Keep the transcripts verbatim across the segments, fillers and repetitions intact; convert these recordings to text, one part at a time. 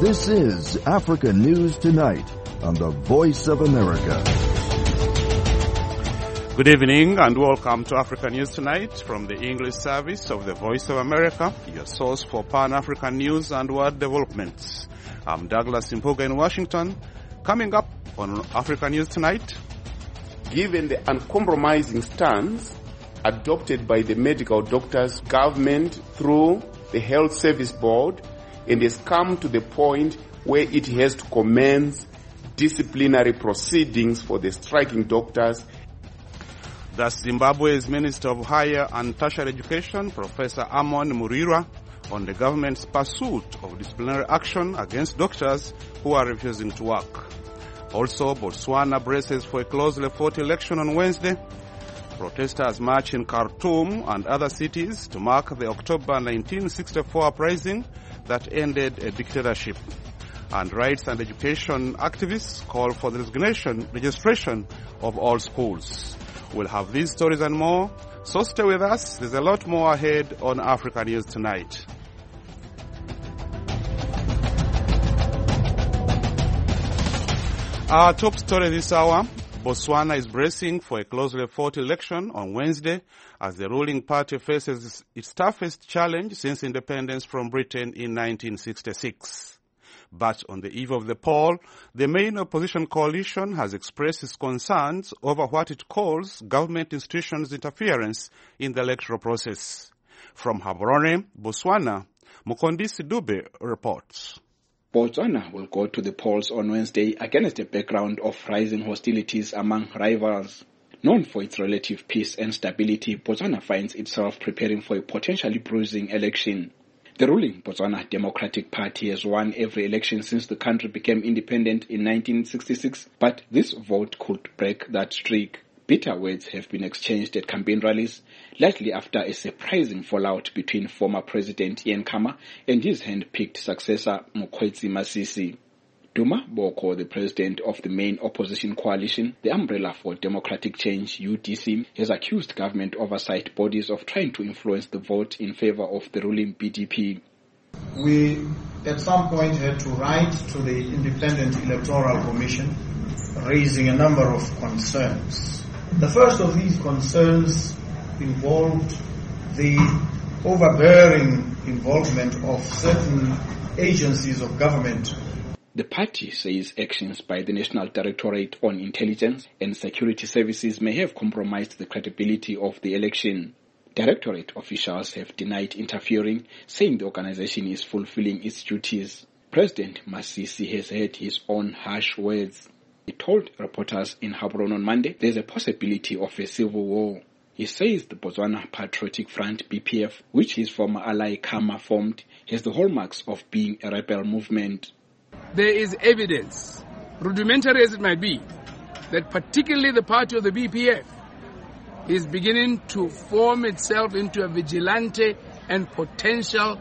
This is Africa News Tonight on the Voice of America. Good evening and welcome to Africa News Tonight from the English service of the Voice of America, your source for Pan-African news and world developments. I'm Douglas Impuga in Washington. Coming up on Africa News Tonight. Given the uncompromising stance adopted by the medical doctors, government through the Health Service Board, and has come to the point where it has to commence disciplinary proceedings for the striking doctors. That's Zimbabwe's Minister of Higher and Tertiary Education, Professor Amon Murira, on the government's pursuit of disciplinary action against doctors who are refusing to work. Also, Botswana braces for a closely fought election on Wednesday. Protesters march in Khartoum and other cities to mark the October nineteen sixty-four uprising that ended a dictatorship. And rights and education activists call for the resignation, registration of all schools. We'll have these stories and more, so stay with us. There's a lot more ahead on Africa News Tonight. Our top story this hour, Botswana is bracing for a closely fought election on Wednesday as the ruling party faces its toughest challenge since independence from Britain in nineteen sixty-six. But on the eve of the poll, the main opposition coalition has expressed its concerns over what it calls government institutions' interference in the electoral process. From Gaborone, Botswana, Mukondisi Dube reports. Botswana will go to the polls on Wednesday against a background of rising hostilities among rivals. Known for its relative peace and stability, Botswana finds itself preparing for a potentially bruising election. The ruling Botswana Democratic Party has won every election since the country became independent in nineteen sixty-six, but this vote could break that streak. Bitter words have been exchanged at campaign rallies, likely after a surprising fallout between former President Ian Khama and his hand-picked successor Mokgweetsi Masisi. Duma Boko, the president of the main opposition coalition, the Umbrella for Democratic Change, U D C, has accused government oversight bodies of trying to influence the vote in favor of the ruling B D P. We, at some point, had to write to the Independent Electoral Commission, raising a number of concerns. The first of these concerns involved the overbearing involvement of certain agencies of government. The party says actions by the National Directorate on Intelligence and Security Services may have compromised the credibility of the election. Directorate officials have denied interfering, saying the organization is fulfilling its duties. President Masisi has had his own harsh words. He told reporters in Gaborone on Monday there's a possibility of a civil war. He says the Botswana Patriotic Front, B P F, which his former ally Khama formed, has the hallmarks of being a rebel movement. There is evidence, rudimentary as it might be, that particularly the party of the B P F is beginning to form itself into a vigilante and potential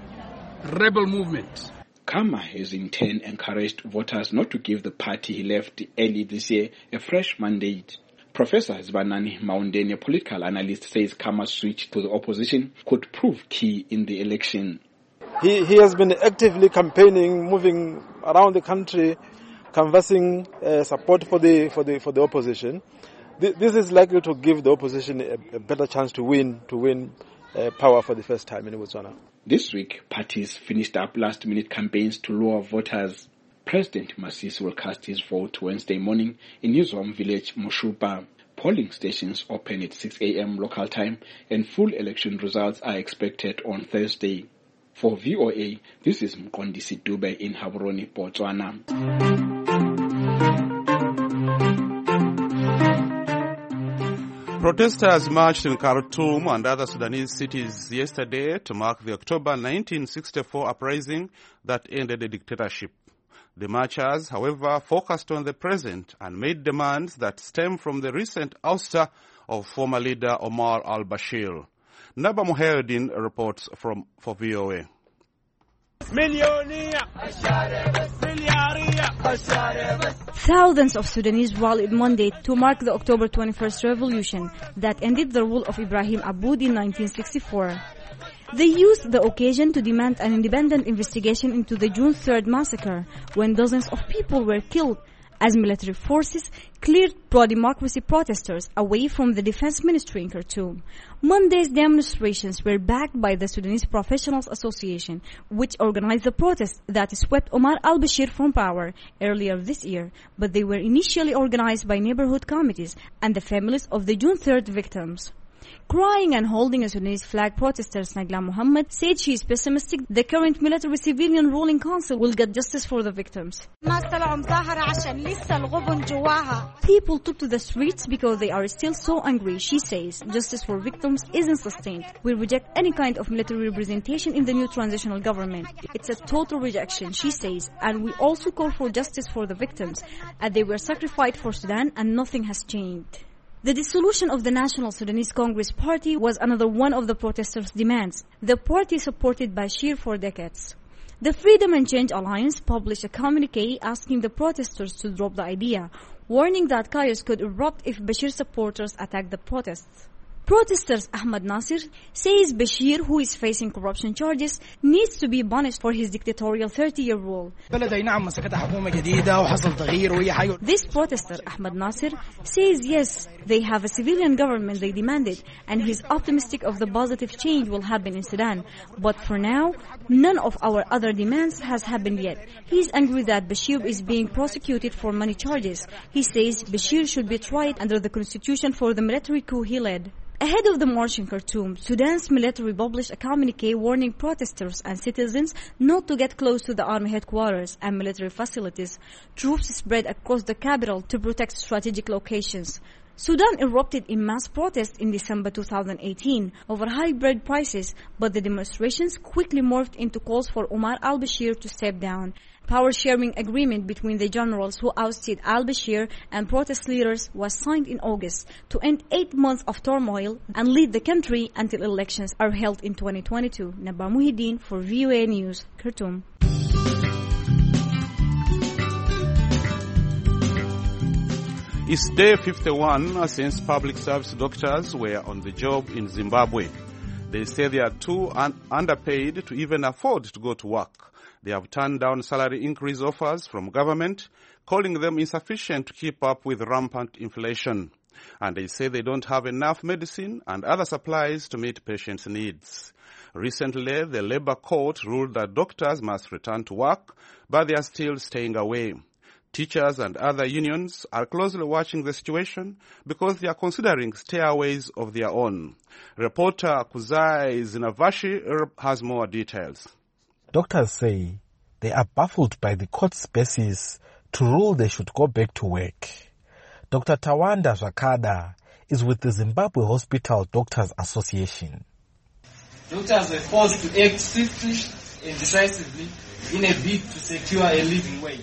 rebel movement. Khama has in turn encouraged voters not to give the party he left early this year a fresh mandate. Professor Zvanani Maundeni, a political analyst, says Khama's switch to the opposition could prove key in the election. He, he has been actively campaigning, moving around the country, canvassing uh, support for the for the for the opposition. Th- this is likely to give the opposition a, a better chance to win to win uh, power for the first time in Botswana. This week, parties finished up last-minute campaigns to lure voters. President Masisi will cast his vote Wednesday morning in his home village, Mushupa. Polling stations open at six a.m. local time, and full election results are expected on Thursday. For V O A, this is Mkondisi Dube in Gaborone, Botswana. Protesters marched in Khartoum and other Sudanese cities yesterday to mark the October nineteen sixty-four uprising that ended the dictatorship. The marchers, however, focused on the present and made demands that stem from the recent ouster of former leader Omar al-Bashir. Naba Muhayedin reports from for V O A. Thousands of Sudanese rallied Monday to mark the October twenty-first revolution that ended the rule of Ibrahim Aboud in nineteen sixty-four. They used the occasion to demand an independent investigation into the June third massacre, when dozens of people were killed, as military forces cleared pro-democracy protesters away from the defense ministry in Khartoum. Monday's demonstrations were backed by the Sudanese Professionals Association, which organized the protest that swept Omar al-Bashir from power earlier this year, but they were initially organized by neighborhood committees and the families of the June third victims. Crying and holding a Sudanese flag, protester Nagla Muhammad said she is pessimistic the current military-civilian ruling council will get justice for the victims. People took to the streets because they are still so angry. She says justice for victims isn't sustained. We reject any kind of military representation in the new transitional government. It's a total rejection, she says, and we also call for justice for the victims, as they were sacrificed for Sudan and nothing has changed. The dissolution of the National Sudanese Congress Party was another one of the protesters' demands. The party supported Bashir for decades. The Freedom and Change Alliance published a communique asking the protesters to drop the idea, warning that chaos could erupt if Bashir supporters attacked the protests. Protesters Ahmad Nasir says Bashir, who is facing corruption charges, needs to be punished for his dictatorial thirty-year rule. This protester, Ahmad Nasir, says yes, they have a civilian government they demanded, and he's optimistic of the positive change will happen in Sudan. But for now, none of our other demands has happened yet. He's angry that Bashir is being prosecuted for money charges. He says Bashir should be tried under the constitution for the military coup he led. Ahead of the march in Khartoum, Sudan's military published a communique warning protesters and citizens not to get close to the army headquarters and military facilities. Troops spread across the capital to protect strategic locations. Sudan erupted in mass protests in December two thousand eighteen over high bread prices, but the demonstrations quickly morphed into calls for Omar al-Bashir to step down. Power-sharing agreement between the generals who ousted al-Bashir and protest leaders was signed in August to end eight months of turmoil and lead the country until elections are held in twenty twenty-two. Naba Muhyiddin for V O A News, Khartoum. It's day fifty-one since public service doctors were on the job in Zimbabwe. They say they are too un- underpaid to even afford to go to work. They have turned down salary increase offers from government, calling them insufficient to keep up with rampant inflation. And they say they don't have enough medicine and other supplies to meet patients' needs. Recently, the Labour Court ruled that doctors must return to work, but they are still staying away. Teachers and other unions are closely watching the situation because they are considering stairways of their own. Reporter Kuzai Zinavashi has more details. Doctors say they are baffled by the court's basis to rule they should go back to work. Doctor Tawanda Zhakada is with the Zimbabwe Hospital Doctors Association. Doctors were forced to act swiftly and decisively in a bid to secure a living wage.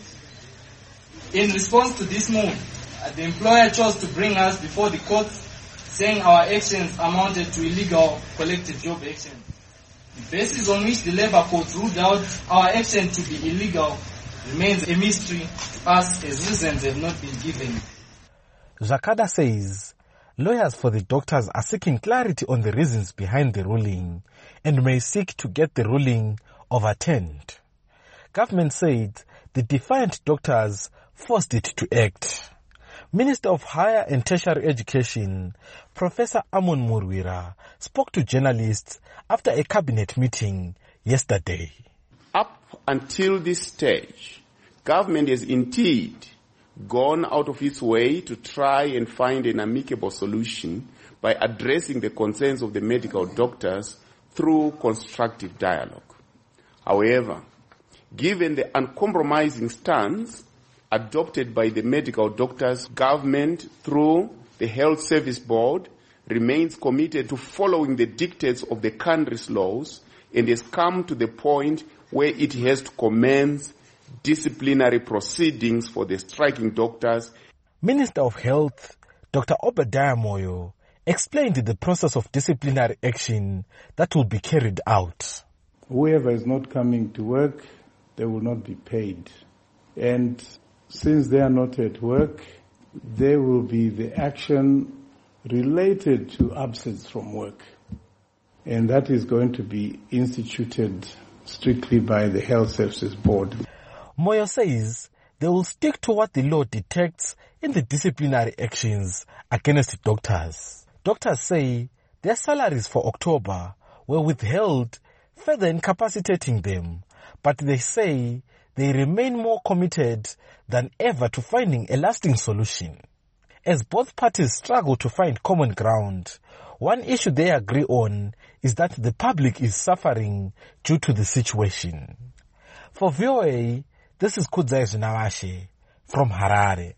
In response to this move, the employer chose to bring us before the court, saying our actions amounted to illegal collective job action. The basis on which the Labour Court ruled out our action to be illegal remains a mystery to us, as reasons have not been given. Zakada says lawyers for the doctors are seeking clarity on the reasons behind the ruling and may seek to get the ruling overturned. Government said the defiant doctors forced it to act. Minister of Higher and Tertiary Education, Professor Amon Murwira, spoke to journalists after a cabinet meeting yesterday. Up until this stage, government has indeed gone out of its way to try and find an amicable solution by addressing the concerns of the medical doctors through constructive dialogue. However, given the uncompromising stance adopted by the medical doctors, government through the Health Service Board remains committed to following the dictates of the country's laws and has come to the point where it has to commence disciplinary proceedings for the striking doctors. Minister of Health, Doctor Obadiah Moyo, explained the process of disciplinary action that will be carried out. Whoever is not coming to work, they will not be paid. And since they are not at work, there will be the action related to absence from work. and that is going to be instituted strictly by the Health Services Board. Moyo says they will stick to what the law detects in the disciplinary actions against doctors. Doctors say their salaries for October were withheld, further incapacitating them, but they say they remain more committed than ever to finding a lasting solution. As both parties struggle to find common ground, one issue they agree on is that the public is suffering due to the situation. For V O A, this is Kudzai Zinawashe from Harare.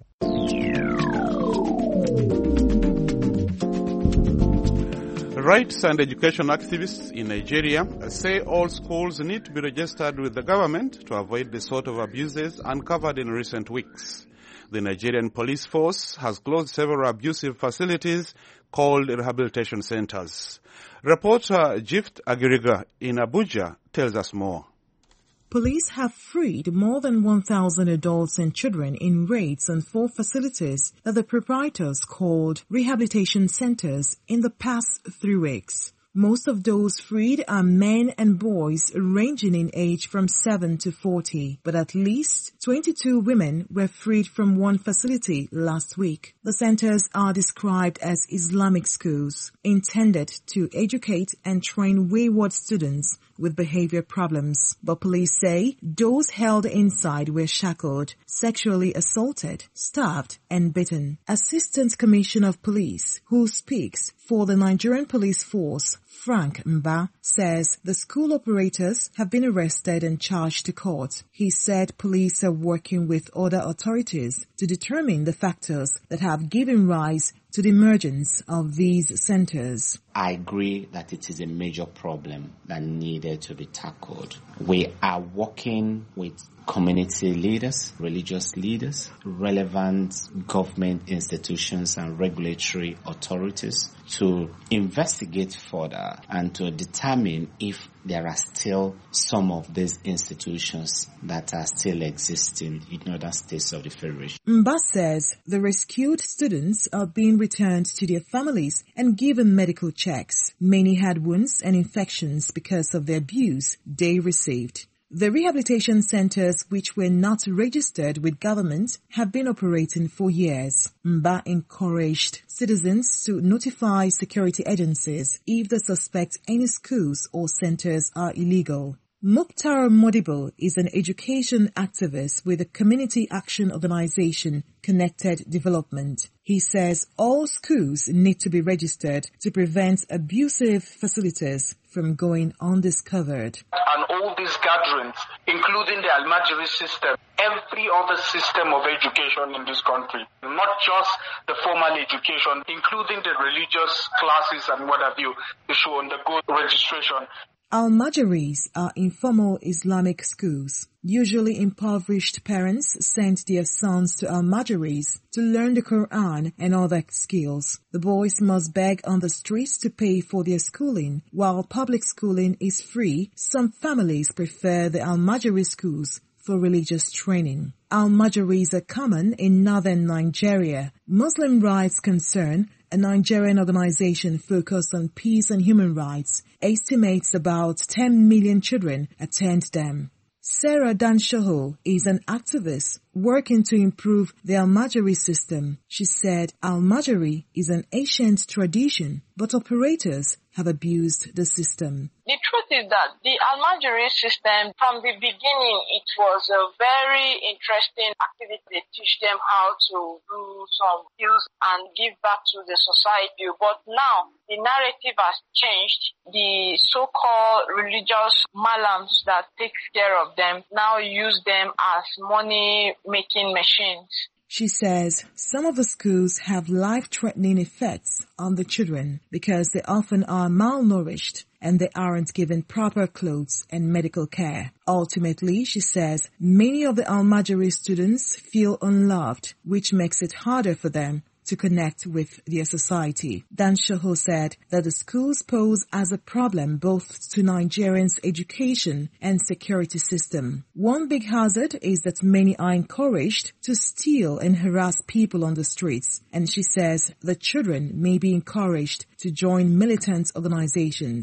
Rights and education activists in Nigeria say all schools need to be registered with the government to avoid the sort of abuses uncovered in recent weeks. The Nigerian police force has closed several abusive facilities called rehabilitation centers. Reporter Gift Agiriga in Abuja tells us more. Police have freed more than one thousand adults and children in raids on four facilities that the proprietors called rehabilitation centers in the past three weeks. Most of those freed are men and boys ranging in age from seven to forty, but at least twenty-two women were freed from one facility last week. The centers are described as Islamic schools, intended to educate and train wayward students with behavior problems. But police say those held inside were shackled, sexually assaulted, starved, and beaten. Assistant Commissioner of Police, who speaks for the Nigerian Police Force, Frank Mba, says the school operators have been arrested and charged to court. He said police are working with other authorities to determine the factors that have given rise to the emergence of these centers. I agree that it is a major problem that needed to be tackled. We are working with community leaders, religious leaders, relevant government institutions and regulatory authorities to investigate further and to determine if there are still some of these institutions that are still existing in other states of the Federation. Mba says the rescued students are being returned to their families and given medical checks. Many had wounds and infections because of the abuse they received. The rehabilitation centers, which were not registered with government, have been operating for years. Mba encouraged citizens to notify security agencies if they suspect any schools or centers are illegal. Mukhtar Modibo is an education activist with the community action organization Connected Development. He says all schools need to be registered to prevent abusive facilities from going undiscovered. And all these gatherings, including the Almajiri system, every other system of education in this country, not just the formal education, including the religious classes and what have you, they should undergo registration. Al-Majaris are informal Islamic schools. Usually impoverished parents send their sons to Al-Majaris to learn the Quran and other skills. The boys must beg on the streets to pay for their schooling. While public schooling is free, some families prefer the Al-Majari schools for religious training. Al-Majaris are common in northern Nigeria. Muslim Rights Concern, a Nigerian organization focused on peace and human rights, estimates about ten million children attend them. Sarah Danshoho is an activist working to improve the Al-Majari system. She said Al-Majari is an ancient tradition, but operators have abused the system. The truth is that the Al-Majari system, from the beginning, it was a very interesting activity. They teach them how to do some skills and give back to the society. But now, the narrative has changed. The so-called religious malams that takes care of them now use them as money-making machines. She says some of the schools have life-threatening effects on the children because they often are malnourished and they aren't given proper clothes and medical care. Ultimately, she says, many of the Al-Majari students feel unloved, which makes it harder for them to connect with their society. Dan Shoho said that the schools pose as a problem both to Nigerians' education and security system. One big hazard is that many are encouraged to steal and harass people on the streets, and she says the children may be encouraged to join militant organizations.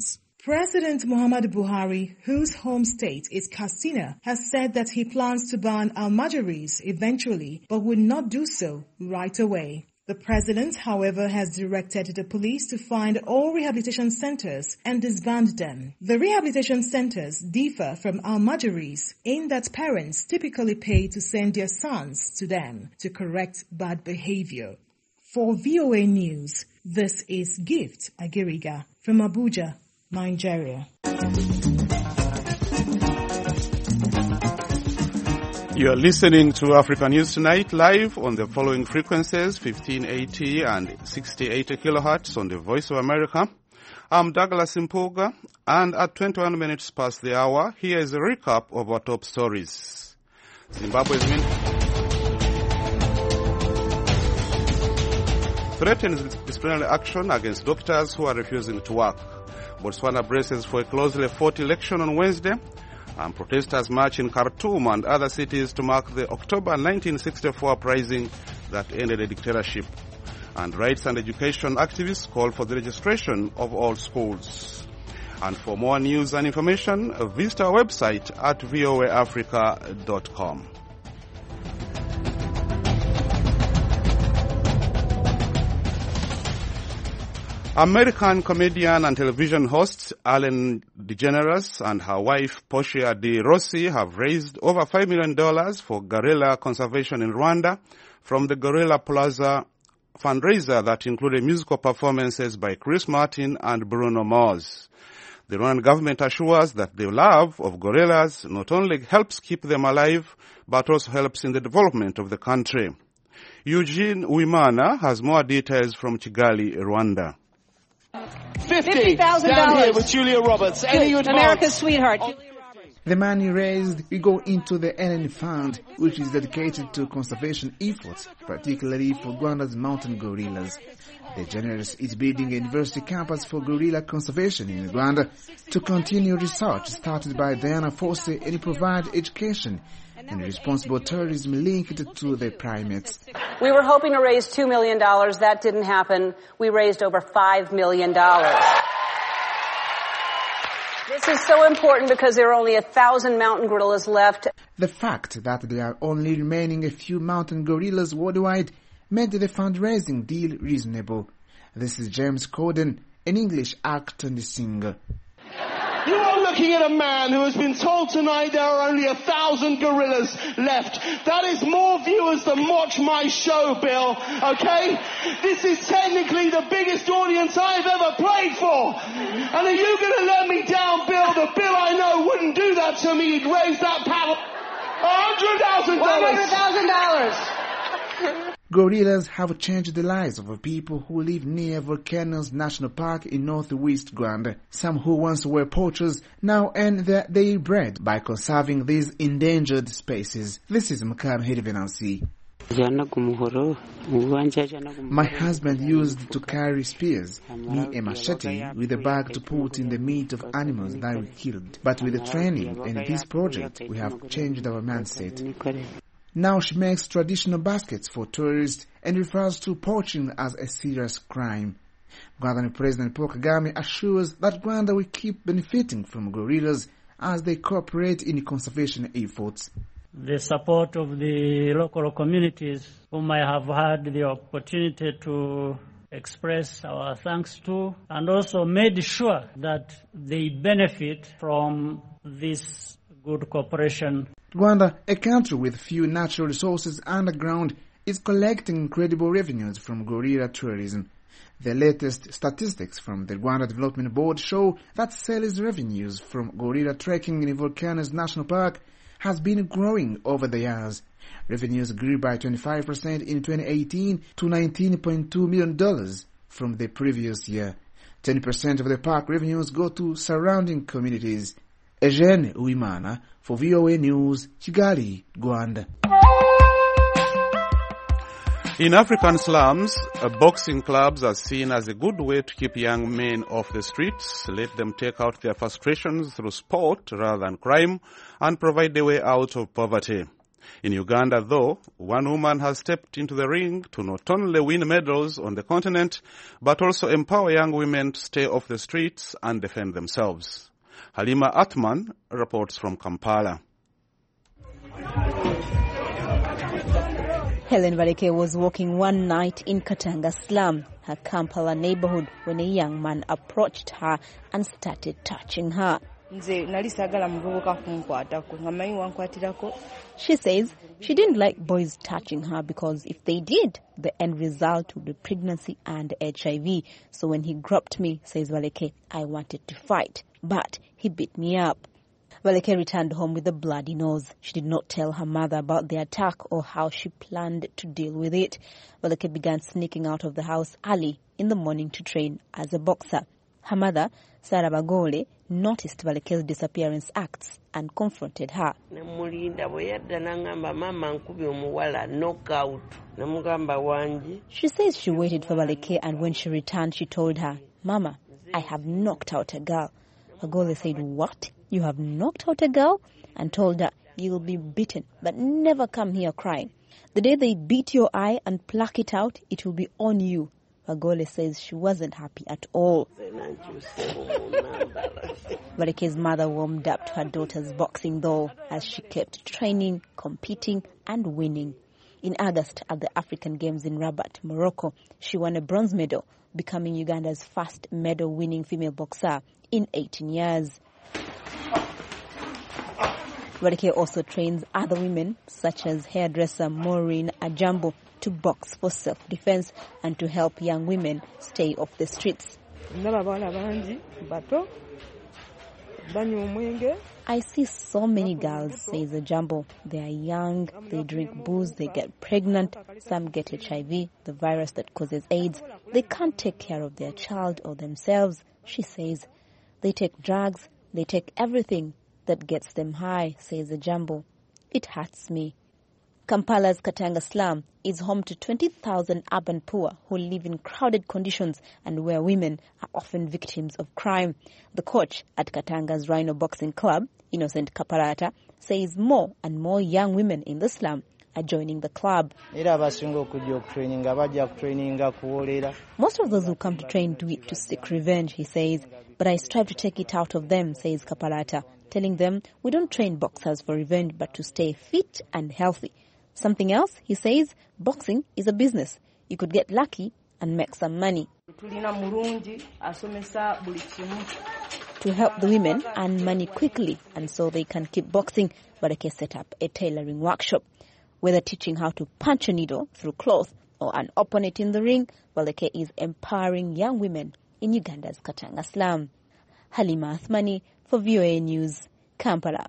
President Muhammadu Buhari, whose home state is Katsina, has said that he plans to ban almajiris eventually, but will not do so right away. The president, however, has directed the police to find all rehabilitation centers and disband them. The rehabilitation centers differ from almajiris in that parents typically pay to send their sons to them to correct bad behavior. For V O A News, this is Gift Agiriga from Abuja, Nigeria. You are listening to Africa News Tonight live on the following frequencies, fifteen eighty and sixty eighty kilohertz on the Voice of America. I'm Douglas Impoga, and at twenty-one minutes past the hour, here is a recap of our top stories. Zimbabwe's min- threatens disciplinary action against doctors who are refusing to work. Botswana braces for a closely fought election on Wednesday. And protesters march in Khartoum and other cities to mark the October nineteen sixty-four uprising that ended a dictatorship. And rights and education activists call for the registration of all schools. And for more news and information, visit our website at v o a africa dot com. American comedian and television host Ellen DeGeneres and her wife Portia de Rossi have raised over five million dollars for gorilla conservation in Rwanda from the Gorilla Plaza fundraiser that included musical performances by Chris Martin and Bruno Mars. The Rwandan government assures that the love of gorillas not only helps keep them alive, but also helps in the development of the country. Eugene Uimana has more details from Kigali, Rwanda. fifty thousand dollars down here with Julia Roberts. Any America's sweetheart. The money raised will go into the N N Fund, which is dedicated to conservation efforts, particularly for Rwanda's mountain gorillas. The Generous is building a university campus for gorilla conservation in Rwanda to continue research started by Diana Fossey and provide education and responsible tourism linked to the primates. We were hoping to raise two million dollars. That didn't happen. We raised over five million dollars. This is so important because there are only a thousand mountain gorillas left. The fact that there are only remaining a few mountain gorillas worldwide made the fundraising deal reasonable. This is James Corden, an English actor and singer. You are looking at a man who has been told tonight there are only a thousand gorillas left. That is more viewers than watch my show, Bill, okay? This is technically the biggest audience I've ever played for. And are you going to let me down, Bill? The Bill I know wouldn't do that to me. He'd raise that paddle. one hundred thousand dollars. one hundred thousand dollars. Gorillas have changed the lives of people who live near Volcanoes National Park in northwest Rwanda. Some who once were poachers now earn their daily bread by conserving these endangered species. This is Makam Hedivenansi. My husband used to carry spears, me a machete with a bag to put in the meat of animals that we killed. But with the training and this project, we have changed our mindset. Now she makes traditional baskets for tourists and refers to poaching as a serious crime. Rwandan President Paul Kagame assures that Rwanda will keep benefiting from gorillas as they cooperate in conservation efforts. The support of the local communities whom I have had the opportunity to express our thanks to, and also made sure that they benefit from this good cooperation. Rwanda, a country with few natural resources underground, is collecting incredible revenues from gorilla tourism. The latest statistics from the Rwanda Development Board show that sales revenues from gorilla trekking in Volcanoes National Park has been growing over the years. Revenues grew by twenty-five percent in twenty eighteen to nineteen point two million dollars from the previous year. ten percent of the park revenues go to surrounding communities. Eugene Uimana for V O A News, Kigali, Rwanda. In African slums, uh, boxing clubs are seen as a good way to keep young men off the streets, let them take out their frustrations through sport rather than crime, and provide a way out of poverty. In Uganda, though, one woman has stepped into the ring to not only win medals on the continent, but also empower young women to stay off the streets and defend themselves. Halima Atman reports from Kampala. Helen Baleke was walking one night in Katanga slum, her Kampala neighborhood, when a young man approached her and started touching her. She says she didn't like boys touching her because if they did, the end result would be pregnancy and H I V. So when he groped me, says Baleke, I wanted to fight, but he beat me up. Baleke returned home with a bloody nose. She did not tell her mother about the attack or how she planned to deal with it. Baleke began sneaking out of the house early in the morning to train as a boxer. Her mother, Sarah Bagole, noticed Baleke's disappearance acts and confronted her. She says she waited for Baleke, and when she returned, she told her, Mama, I have knocked out a girl. Bagole said, what? You have knocked out a girl? And told her, you will be beaten, but never come here crying. The day they beat your eye and pluck it out, it will be on you. Bagole says she wasn't happy at all. Baleke's mother warmed up to her daughter's boxing though, as she kept training, competing and winning. In August at the African Games in Rabat, Morocco, she won a bronze medal, becoming Uganda's first medal-winning female boxer in eighteen years. Baleke also trains other women, such as hairdresser Maureen Ajambo, to box for self-defense and to help young women stay off the streets. I see so many girls, says Ajambo. They are young, they drink booze, they get pregnant, some get H I V, the virus that causes AIDS. They can't take care of their child or themselves, she says. They take drugs, they take everything that gets them high, says Ajambo. It hurts me. Kampala's Katanga slum is home to twenty thousand urban poor who live in crowded conditions and where women are often victims of crime. The coach at Katanga's Rhino Boxing Club, Innocent Kaparata, says more and more young women in the slum are joining the club. Most of those who come to train do it to seek revenge, he says, but I strive to take it out of them, says Kaparata, telling them we don't train boxers for revenge but to stay fit and healthy. Something else, he says, boxing is a business. You could get lucky and make some money. To help the women earn money quickly and so they can keep boxing, Baleke set up a tailoring workshop. Whether teaching how to punch a needle through cloth or an opponent in the ring, Baleke is empowering young women in Uganda's Katanga slum. Halima Athmani for V O A News, Kampala.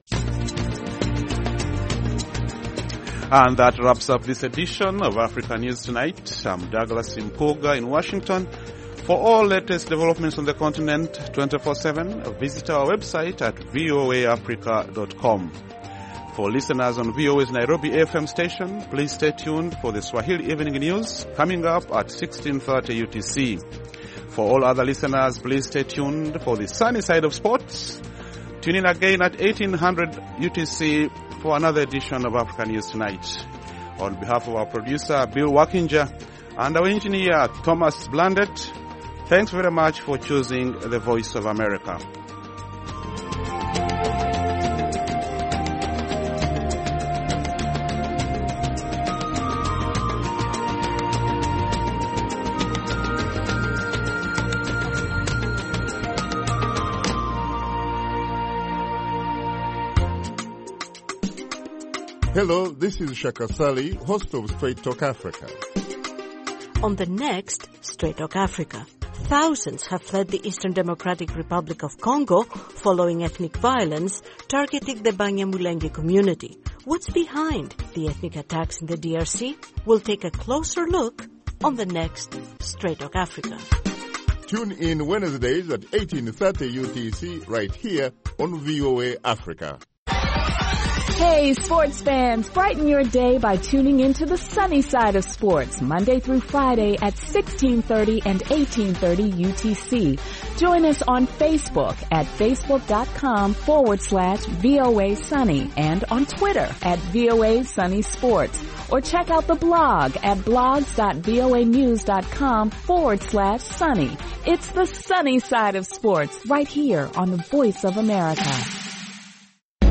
And that wraps up this edition of Africa News Tonight. I'm Douglas Impoga in Washington. For all latest developments on the continent twenty-four seven, visit our website at v o a africa dot com. For listeners on V O A's Nairobi F M station, please stay tuned for the Swahili Evening News coming up at sixteen thirty U T C. For all other listeners, please stay tuned for the sunny side of sports. Tune in again at eighteen hundred U T C for another edition of Africa News Tonight. On behalf of our producer, Bill Wakinger, and our engineer, Thomas Blandet, thanks very much for choosing the Voice of America. Hello, this is Shaka Sali, host of Straight Talk Africa. On the next Straight Talk Africa, thousands have fled the Eastern Democratic Republic of Congo following ethnic violence targeting the Banyamulenge community. What's behind the ethnic attacks in the D R C? We'll take a closer look on the next Straight Talk Africa. Tune in Wednesdays at eighteen thirty U T C right here on V O A Africa. Hey, sports fans, brighten your day by tuning into the sunny side of sports, Monday through Friday at sixteen thirty and eighteen thirty U T C. Join us on Facebook at facebook.com forward slash VOA Sunny and on Twitter at VOA Sunny Sports. Or check out the blog at blogs.voanews.com forward slash sunny. It's the sunny side of sports right here on the Voice of America.